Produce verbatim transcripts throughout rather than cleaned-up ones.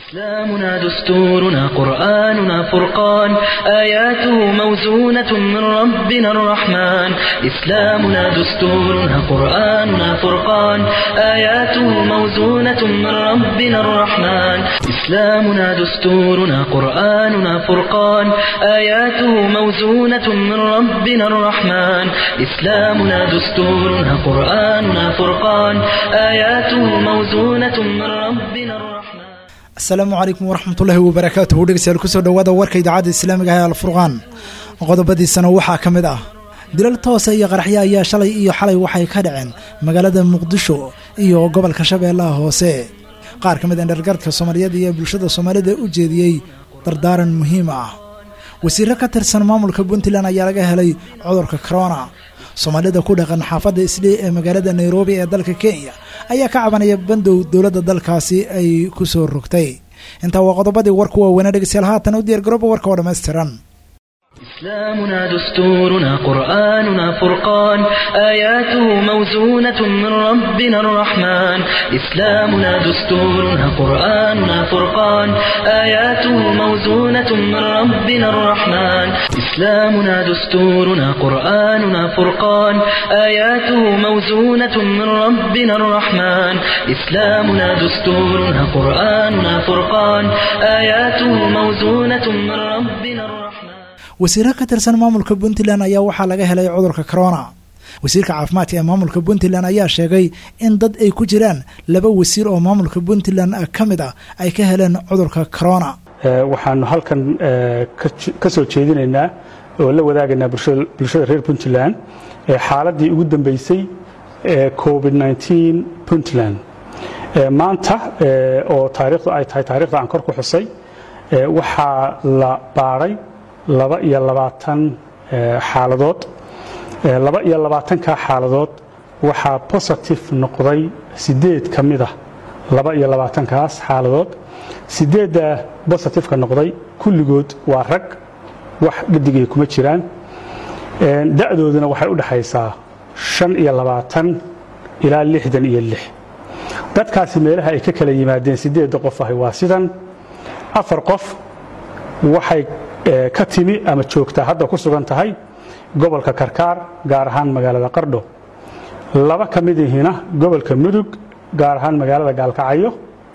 إسلامنا دستورنا قرآننا فرقان آياته موزونة من ربنا الرحمن إسلامنا دستورنا قرآننا فرقان آياته موزونة من ربنا الرحمن إسلامنا دستورنا قرآننا فرقان آياته موزونة من ربنا الرحمن إسلامنا دستورنا قرآننا فرقان آياته موزونة من ربنا الرحمن. السلام عليكم ورحمة الله وبركاته. dhegeystayaal ku soo dhawaada warka idaacadda Islaamiga ah ee Al-Furqaan. qodobadiisana waxaa kamid ah dilal toos ah iyo qaraxyo ayaa shalay iyo xalay waxay ka dhaceen magaalada Muqdisho iyo gobolka Shabeellaha Hoose. qaar kamid ah dhallinyarada Soomaaliyeed iyo bulshada Soomaalida u jeediyay dardaaran muhiim ah. wasiir ka tirsan maamulka Puntland ayaa laga helay cudurka corona. Soomaalida ku dhaqan xaafadda Islii ee magaalada Nairobi ee dalka Kenya ayaa ka cabanaya bandow dawladda dalkaasi ay ku soo rogtay. inta waa qodobadii warku waa wanaag dhegeystayaal haatan u diyaar garooba warka oo dhameystiran. إسلامنا دستورنا قرآننا فرقان آياته موزونة من ربنا الرحمن إسلامنا دستورنا قرآننا فرقان آياته موزونة من ربنا الرحمن إسلامنا دستورنا قرآننا فرقان آياته موزونة من ربنا الرحمن إسلامنا دستورنا قرآننا فرقان آياته موزونة من ربنا الرحمن. wasiir ka tirsan maamulka Puntland ayaa waxaa laga helay cudurka corona. wasiirka caafimaadka ee maamulka Puntland ayaa sheegay in dad ay ku jiraan laba wasiir oo maamulka Puntland kamid ah ay ka heleen cudurka corona. waxaanu halkan ka soo jeedinaynaa oo la wadaagaynaa bulshada reer Puntland ee xaaladii ugu dambeysay ee covid nineteen Puntland. maanta oo taariikhdu ay tahay taariikhda aan kor ku xusay waxaa la baaray laba iyo labaatan xaaladood laba iyo labaatan ka xaaladood waxaa positive noqday sideed kamid ah laba iyo labaatan kaas xaaladood sideedda positive ka noqday kulligood waa rag wax dhadigay kuma jiraan da'dooduna waxay u dhaxaysaa shan iyo labaatan ilaa lixdan iyo lix. dadkaasi meelaha ay ka kala yimaadeen sideedda qof ah waa sidan: afar qof waxay ka timi ama joogta hadda ku sugan tahay gobolka Karkaar gaar ahaan magaalada Qardho. laba kamid ahina gobolka Mudug gaar ahaan magaalada Gaalkacyo.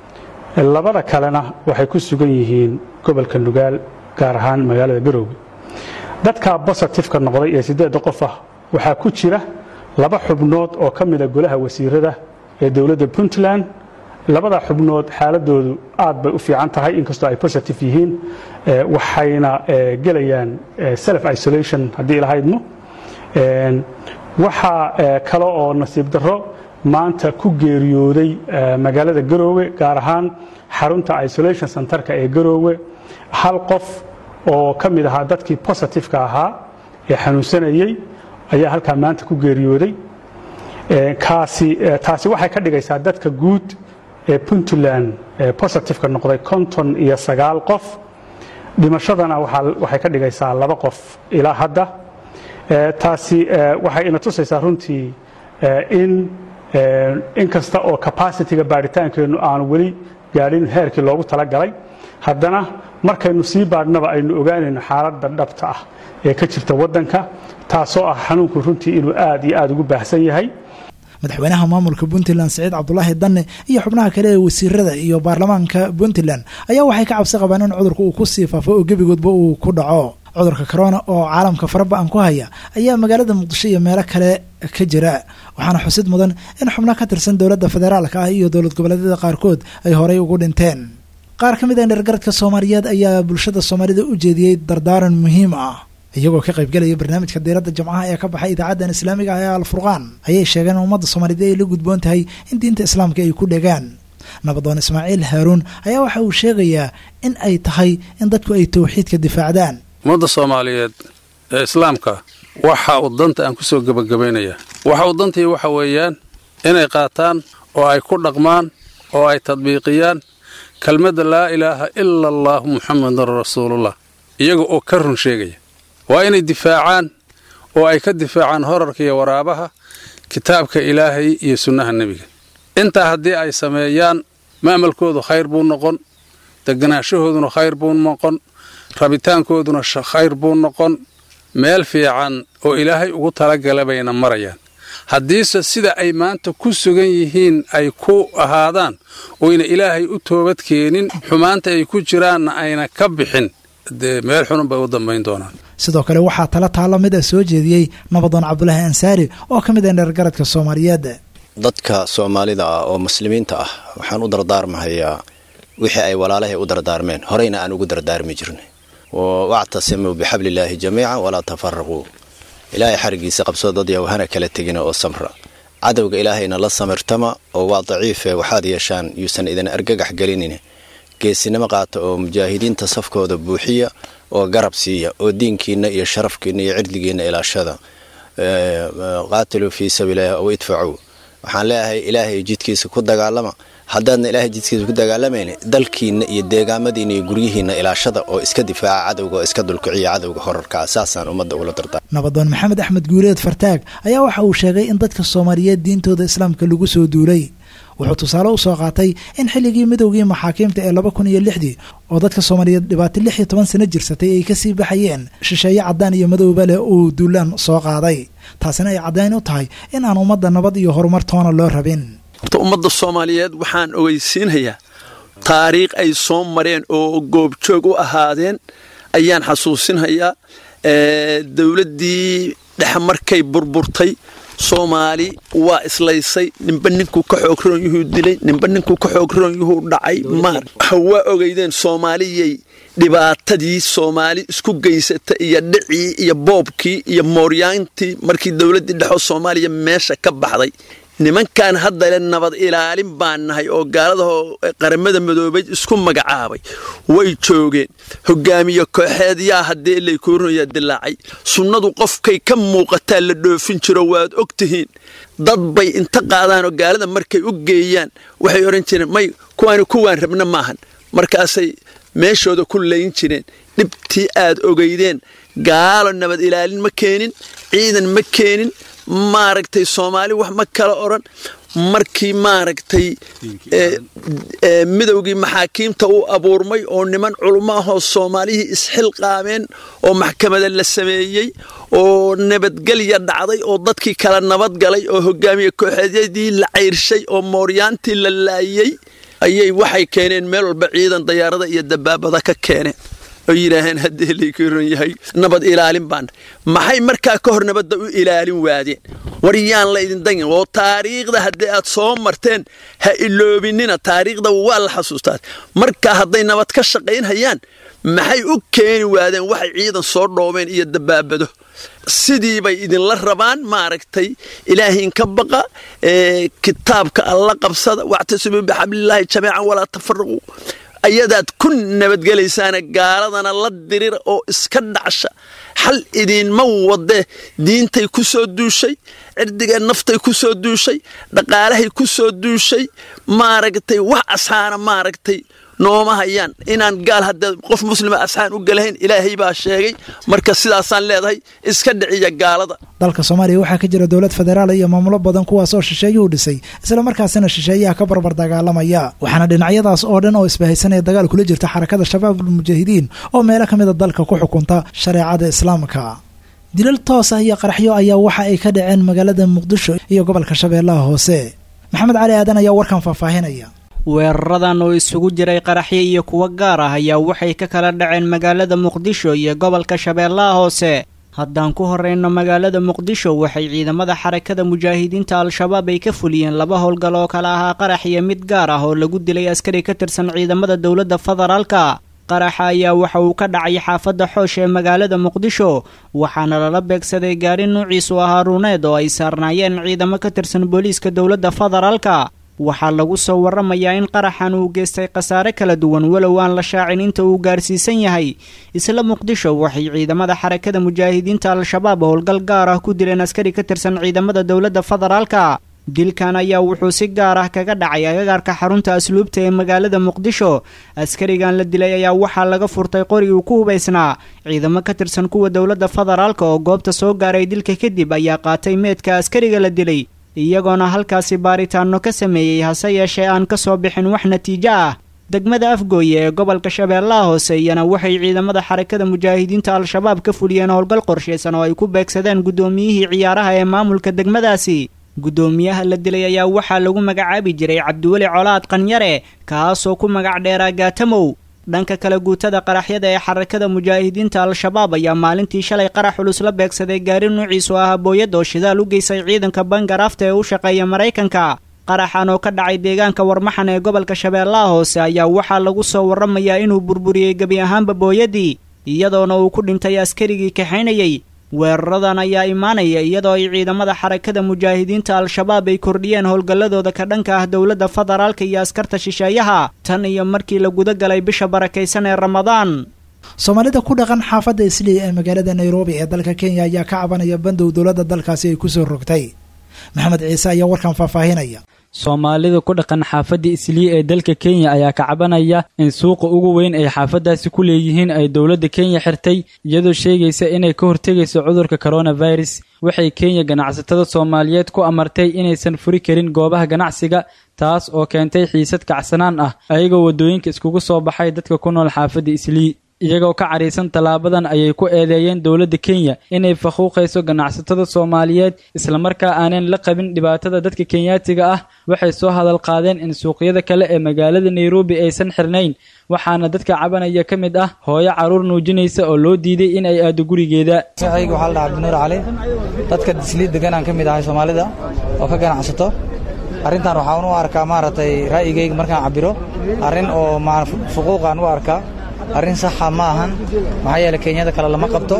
labada kalena waxay ku sugan yihiin gobolka Nugaal gaar ahaan magaalada Garowe. dadka positive ka noqday ee sideedda qof ah waxaa ku jira laba xubnood oo kamid ah golaha wasiirada ee dawladda Puntland. labada xubnood xaaladoodu aad bay u fiican tahay inkastoo ay positive yihiin waxayna galayaan self isolation hadii ilahaydmo. waxa kale oo nasiib darro maanta ku geeriyooday magaalada Garowe gaar ahaan xarunta isolation centerka ee Garowe hal qof oo kamid ahaa dadkii positive ka ahaa ee xanuunsanayay ayaa halka maanta ku geeriyooday. kaasi taasi waxay ka dhigaysaa dadka guud ee Puntland positive ka noqday konton iyo sagaal qof. dhimashadana waxay ka dhigaysaa laba qof ilaa hadda. taasi waxay ina tusaysaa runtii in inkasta oo capacity-ga baaritaankeenu aanu weli gaadhin heerkii loogu talagalay haddana markaynu sii baadhnaba aynu ogaanayno xaaladda dhabta ah ee ka jirta waddanka taasoo ah xanuunku runtii inuu aad iyo aad ugu baahsan yahay. madaxweynaha maamulka Puntland Saciid Cabdullaahi Danne iyo xubnaha kale ee wasiirada iyo baarlamaanka Puntland ayaa waxay ka cabsi qabaan in cudurku uu ku sii faafo oo gebigoodba uu ku dhaco. cudurka corona oo caalamka faraba'an ku haya ayaa magaalada Muqdisho iyo meelo kale ka jira, waxaana xusid mudan in xubnaha ka tirsan dawladda federaalka ah iyo dawlad goboleedyada qaarkood ay horay ugu dhinteen. qaar kamid ah dhallinyarada Soomaaliyeed ayaa bulshada Soomaalida u jeediyay dardaaran muhiim ah. iyagoo ka qayb galaya barnaamijka diiradda Jimcaha ee ka baxay idaacadda Islaamiga ah ee Al-Furqaan ayay sheegeen in ummadda Soomaaliyeed ay la gudboon tahay in diinta Islaamka ay ku dhagaan. nabadoon Ismaaciil Haaruun ayaa waxa uu sheegayaa in ay tahay in dadku ay tawxiidka difaacdaan. ummadda Soomaaliyeed ee Islaamka waxa uu danta aan ku soo gabagabeynaya waxa uu dantii waxa weeyaan inay qaataan oo ay ku dhaqmaan oo ay tadbiiqiyaan kelmadda laa ilaaha illa allah muhammadur rasuulullah iyaga oo ka run sheegaya. waa inay difaacaan oo ay ka difaacaan horarka iyo waraabaha kitaabka Ilaahay iyo sunnaha nabiga. inta haddii ay sameeyaan maamalkoodu khayr buu noqon, deganaashahooduna khayr buu noqon rabitaankooduna khayr buu noqon meel fiican oo ilaahay ugu talagala bayna marayaan haddiise sida ay maanta ku sugan yihiin ay ku ahaadaan oyna ilaahay u toobad keenin xumaanta ay ku jiraanna ayna ka bixin dee meel xunun bay u dambayn doonaan sidoo kale waxaa tala taalla mid a soo jeediyey nabadoon cabdulaahi ansaari oo ka mid ah dheergaradka soomaaliyeed dadka soomaalida ah oo muslimiinta ah waxaan u dardaarmahayaa wixii ay walaalahay u dardaarmeen horeyna aan ugu dardaarmi jirnay wactasimuu bixablillaahi jamiican walaa tafaraquu ilaahay xarigiisa qabsoo dad yow hana kala tegina oo samra cadowga ilaahayna la samirtama oo waa daciife waxaad yeeshaan yuusan idin argagax gelinin geesinimo qaata oo mujaahidiinta safkooda buuxiya oo garab siiya oo diinkiina iyo sharafkiina iyo cirdigiina ilaashada qaatiluu fii sabiililaahi aw idfacuu waxaan leeyahay ilaahay jidkiisa ku dagaalama haddaadna ilaahay jidkiisa ku dagaalamayna dalkiina iyo deegaamadiina iyo guryihiina ilaashada oo iska difaaca cadowga oo iska dulkiciya cadowga horarkaa saasaan ummadda ugula dardaar nabadoon maxamed axmed guuleed fartaag ayaa waxa uu sheegay in dadka soomaaliyeed diintooda islaamka lagu soo duulay wuxuu tusaale u soo qaatay in xilligii midowgii maxaakiimta ee laba kun iyo lixdii oo dadka soomaaliyeed dhibaato lix iyo toban sano jirsatay ay kasii baxayeen shisheeye caddaan iyo madowba leh uu duulaan soo qaaday taasina ay caddayn u tahay in aan ummadda nabad iyo horumar toona loo rabin horta ummadda soomaaliyeed waxaan ogeysiinhayaa taariikh ay soo mareen oo goobjoog u ahaadeen ayaan xasuusinhayaa dowladdii dhexe markay burburtay soomaali waa islaysay ninba ninkuu ka xoogron yuhuu dilay ninba ninkuu ka xoogron yuhuu dhacay maar waa ogeydeen soomaaliyay dhibaatadii soomaali isku geysata iyo dhicii iyo boobkii iyo mooryaantii markii dowladdii dhexoo soomaaliya meesha ka baxday nimankan hadda le nabad ilaalin baan nahay oo gaaladahoo qaramada madoobay isku magacaabay way joogeen hogaamiye kooxeed yaa haddee laykuurinayaa dilaacay sunnadu qofkay ka muuqataa la dhoofin jiro waad og tihiin dad bay inta qaadaanoo gaalada markay u geeyaan waxay odhan jireen may kuwaani kuwaan rabna maahan markaasay meeshooda ku layn jireen dhibtii aad ogeydeen gaalo nabad ilaalin ma keenin ciidan ma keenin maaragtay soomaali wax ma kala odhan markii maaragtay midowgii maxaakiimta uu abuurmay oo niman culummo ahoo soomaalihii isxilqaameen oo maxkamada la sameeyey oo nabadgelya dhacday oo dadkii kala nabadgalay oo hogaamiye kooxeedyadii la cayrshay oo mooryaantii la laayey ayay waxay keeneen meel walba ciidan dayaarada iyo dabaabada ka keeneen oo yidhaaheen haddii laykuron yahay nabad ilaalin baan maxay markaa ka hor nabadda u ilaalin waadeen war yaan la idin dangin oo taariikhda haddii aad soo marteen ha iloobinina taariikhda waa la xasuustaa markaa hadday nabad ka shaqaynhayaan maxay u keeni waadeen waxay ciidan soo dhoobeen iyo dabaabado sidii bay idinla rabaan maaragtay ilaahiin ka baqa kitaabka alla qabsada wactasimuu bixablillaahi jamiican walaa tafaraquu ayadaad ku nabadgelaysaana gaaladana la dirira oo iska dhacsha xal idiinma wadde diintay ku soo duushay cirdigee naftay ku soo duushay dhaqaalahay ku soo duushay maaragtay wax asxaana maaragtay nooma hayaan inaan gaal hadda qof muslima asxaan u galahayn ilaahay baa sheegay marka sidaasaan leedahay iska dhiciya gaalada dalka soomaaliya waxaa ka jira dowlad federaal iyo maamulo badan kuwaasoo shisheeyuhu dhisay isla markaasina shisheeyaha ka barbar dagaalamaya waxaana dhinacyadaas oo dhan oo isbahaysanaya dagaal kula jirta xarakada shabaabul mujaahidiin oo meelo ka mid a dalka ku xukunta shareecada islaamka dilal toos ah iyo qaraxyo ayaa waxa ay ka dhaceen magaalada muqdisho iyo gobolka shabeellaha hoose maxamed cali aadan ayaa warkan faahfaahinaya weeraradan oo isugu jiray qaraxyo iyo kuwo gaar ah ayaa waxay ka kala dhaceen magaalada muqdisho iyo gobolka shabeellaha hoose haddaan ku horreyno magaalada muqdisho waxay ciidamada xarakada mujaahidiinta al-shabaab ay ka fuliyeen laba howlgal oo kala ahaa qarax iyo mid gaar ah oo lagu dilay askari ka tirsan ciidamada dowladda federaalka qaraxa ayaa waxa uu ka dhacay xaafadda xoosh ee magaalada muqdisho waxaana lala beegsaday gaari nuuciisu ahaa ruuneed oo ay saarnaayeen ciidamo ka tirsan booliiska dowladda federaalka waxaa lagu soo warramayaa in qaraxan uu geystay khasaare kala duwan walow aan la shaacin inta uu gaarsiisan yahay isla muqdisho waxay ciidamada xarakada mujaahidiinta al-shabaab howlgal gaar ah ku dileen askari ka tirsan ciidamada dowladda federaalka dilkan ayaa wuxuu si gaar ah kaga dhacay agagaarka xarunta asluubta ee magaalada muqdisho askarigan la dilay ayaa waxaa laga furtay qori uu ku hubaysnaa ciidamo ka tirsan kuwa dowladda federaalka oo goobta soo gaaray dilka kadib ayaa qaatay meedka askariga la dilay iyagoona halkaasi baaritaano ka sameeyey hase yeeshee aan ka soo bixin wax natiijo ah degmada afgooye ee gobolka shabeellaha hoose iyana waxay ciidamada xarakada mujaahidiinta al-shabaab ka fuliyeen howlgal qorshaysan oo ay ku beegsadeen guddoomiyihii ciyaaraha ee maamulka degmadaasi guddoomiyaha la dilay ayaa waxaa lagu magacaabi jiray cabdiweli colaad qanyare kaasoo ku magac dheeraa gaatamow dhanka kale guutada qaraxyada ee xarakada mujaahidiinta al-shabaab ayaa maalintii shalay qarax culus la beegsaday gaari nuuciisu ah booyad oo shidaal u geysay ciidanka bangarafta ee u shaqeeya maraykanka qaraxan oo ka dhacay deegaanka warmaxan ee gobolka shabeellaha hoose ayaa waxaa lagu soo warramayaa inuu burburiyey gebi ahaanba booyadii iyadoona uu ku dhintay askarigii kaxaynayey weeraradan ayaa imaanaya iyadoo ay ciidamada xarakada mujaahidiinta al-shabaab ay kordhiyeen howlgalladooda ka dhanka ah dowladda federaalka iyo askarta shisheeyaha tan iyo markii la guda galay bisha barakaysan ee ramadaan soomaalida ku dhaqan xaafadda islii ee magaalada nairobi ee dalka kenya ayaa ka cabanaya bandow dowladda dalkaasi ay kusoo rogtay maxamed ciise ayaa warkan faahfaahinaya soomaalida ku dhaqan xaafadda islii ee dalka kenya ayaa ka cabanaya in suuqa ugu weyn ay xaafaddaasi ku leeyihiin ay dowladda kenya xirtay iyadoo sheegaysa inay ka hortegayso cudurka coronavirus waxay kenya ganacsatada soomaaliyeed ku amartay inaysan furi karin goobaha ganacsiga taas oo keentay xiisad kacsanaan ah ayagoo waddooyinka iskugu soo baxay dadka ku nool xaafadda islii iyagoo ka caraysan tallaabadan ayay ku eedeeyeen dowladda kenya inay faquuqayso ganacsatada soomaaliyeed islamarkaa aanan la qabin dhibaatada dadka kenyaatiga ah waxay soo hadal qaadeen in suuqyada kale ee magaalada nairobi aysan xirnayn waxaana dadka cabanaya ka mid ah hooyo carruur nuujinaysa oo loo diiday in ay aado gurigeeda magacaygu waxaa la dhahaa cabdinuur cali dadka islii degan aan ka mid ahay soomaalida oo ka ganacsato arrintan waxaan u arkaa maaragtay ra'yigayga markaan cabiro arrin oo fuquuqaan u arkaa arrin saxa ma ahan maxaa yeelay kenyada kale lama qabto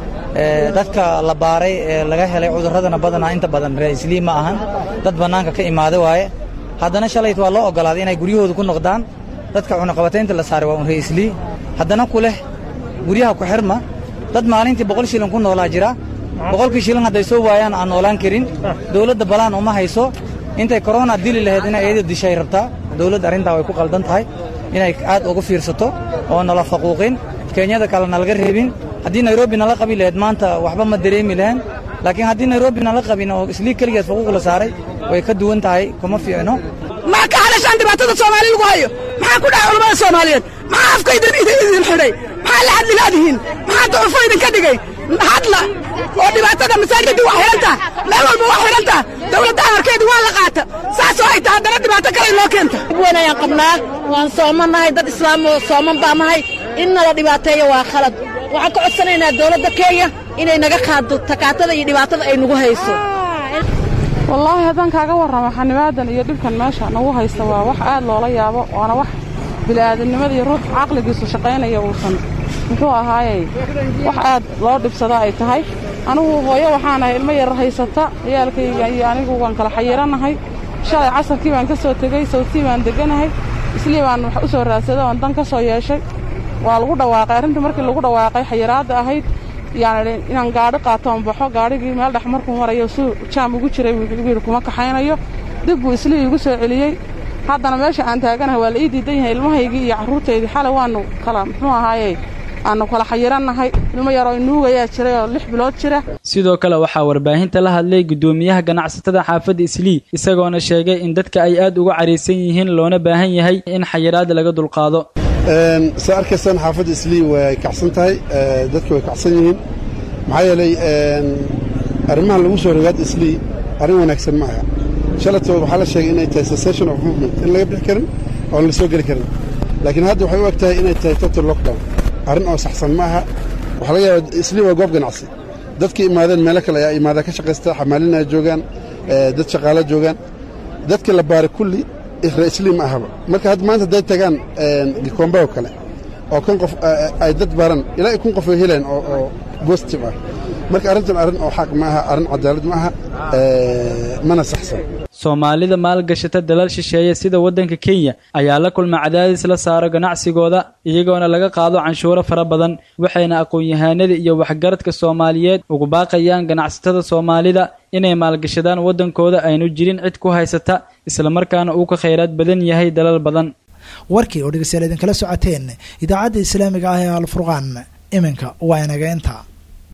dadka la baaray ee laga helay cudurradana badanaa inta badan ra-islii ma ahan dad bannaanka ka imaada waaye haddana shalayt waa loo oggolaaday inay guryahooda ku noqdaan dadka cunaqabataynta la saaray waa un ra-islii haddana ku leh guryaha ku xirma dad maalintii boqol shilin ku noolaa jira boqolkii shilin hadday soo waayaan aan noolaan karin dowladda balaan uma hayso intay korona dili lahayd inay iyada dishay rabtaa dowladda arrintaa way ku qaldan tahay inay aad uga fiirsato oo nala faquuqin kenyada kale nalaga reebin haddii nairobi nala qabi lahayd maanta waxba ma dareemi lahayn laakiin haddii nairobi nala qabin oo islii keligeed faquuq la saaray way ka duwan tahay kuma fiicno maa ka hadashaan dhibaatada soomaali lagu hayo maxaa ku dhaca culamada soomaaliyeed maxaa afkaydan idin xidhay maxaa la hadli laadihiin maxaa ducufo idinka dhigay hadla oo dhibaatada masaajidii waa xidhantaa meel walba waa xidhantaa dowladda amarkeedu waa la qaata saasoo ay tahay haddana dhibaato kale inoo keenta wan ayaan qabnaa waan soomannahay dad islaam oo sooman baa nahay in nala dhibaateeyo waa khalad waxaan ka codsanaynaa dowladda kenya inay naga qaado takaatada iyo dhibaatada ay nagu hayso wallaahi haddaan kaaga warramo xanibaadan iyo dhibkan meesha nagu haysta waa wax aad loola yaabo waana wax bila'aadannimada iyo ruux caqligiisu shaqaynaya uusan muxuu ahaayey wax aad loo dhibsada ay tahay anigu hooyo waxaanahay ilmo yar haysata ciyaalkayga iyo anigu waan kala xayirannahay shalay casarkii baan ka soo tegey sawtii baan degganahay islii baan wax u soo raadsaday oon dan ka soo yeeshay waa lagu dhawaaqay arrintii markii lagu dhawaaqay xayiraadda ahayd yacni inaan gaadhi qaato oon baxo gaadhigii meel dhex markuu marayo suu jaam ugu jiray wiil kuma kaxaynayo dib buu islii igu soo celiyey haddana meesha aan taaganahay waa la ii diidan yahay ilmahaygii iyo carruurtaydii xalay waannu kala muxuu ahaayey aanu kala xayirannahay ilmo yaroo inuugayaa jiray oo lix bilood jira sidoo kale waxaa warbaahinta la hadlay guddoomiyaha ganacsatada xaafadda islii isagoona sheegay in dadka ay aad uga caraysan yihiin loona baahan yahay in xayiraada laga dulqaado saa arkaysaan xaafadda islii way kacsan tahay dadka way kacsan yihiin maxaa yeelay arrimahan lagu soo rogaad islii arrin wanaagsan ma aha shalatoo waxaa la sheegay inay tahay cessation of movement in laga bixi karin oon la soo geli karin laakiin hadda waxay u eg tahay inay tahay total lockdown arrin oo saxsan ma aha waxaa laga yaaba islii waa goob ganacsi dadkii imaadeen meelo kale ayaa imaada ka shaqaysta xamaalin ay joogaan dad shaqaalo joogaan dadkii la baaray kulli ra-islii ma ahaba marka hadda maanta hadday tagaan gikombe oo kale oo kan qof ay dad baaran ilaa kun qof ay heleen oo positive ah marka arrintan arrin oo xaq ma aha arrin cadaalad ma aha mana saxsan soomaalida maalgashata dalal shisheeye sida waddanka kenya ayaa la kulma cadaadis la saaro ganacsigooda iyagoona laga qaado canshuuro fara badan waxayna aqoon-yahanada iyo waxgaradka soomaaliyeed ugu baaqayaan ganacsatada soomaalida inay maalgashadaan waddankooda aynu jirin cid ku haysata islamarkaana uu ka khayraad badan yahay dalal badan warkii oo dhegeystayaal idinkala socoteen idaacadda islaamiga ah ee alfurqaan iminka waa inaga intaa